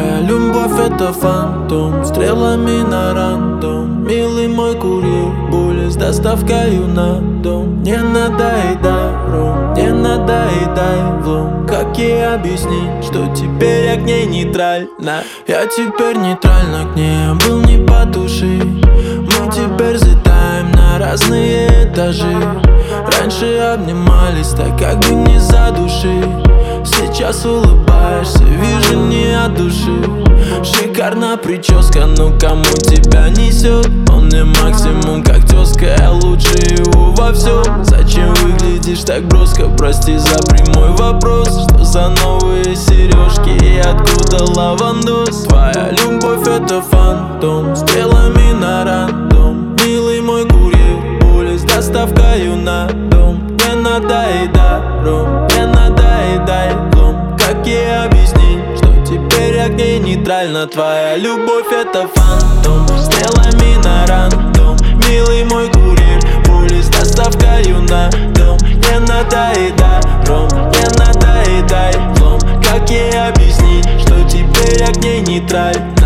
Твоя любовь это фантом, стрелами на рандом. Милый мой курьер, були с доставкою на дом. Не надоедай, ром, не надоедай, влом. Как ей объяснить, что теперь я к ней нейтральна? Я теперь нейтрально к ней, я был не по душе. Мы теперь взлетаем на разные этажи. Раньше обнимались, так как бы не задушить. Сейчас улыбаешься, вижу не от души. Шикарная прическа, ну кому тебя несет? Он не максимум как тезка, я лучше его во всем. Зачем выглядишь так броско? Прости за прямой вопрос. Что за новые сережки и откуда лавандос? Твоя любовь это фантом, стрелами на рандом. Милый мой курьер, були с доставкою на дом. Не надоедай, ром, не надоедай, влом. Как ей объяснить, что теперь я к ней нейтрально? Твоя любовь это фантом, стрелами на рандом. Милый мой курьер, були с доставкою на дом. Не надоедай, ром, не надоедай, влом. Как ей объяснить, что теперь я к ней нейтрально?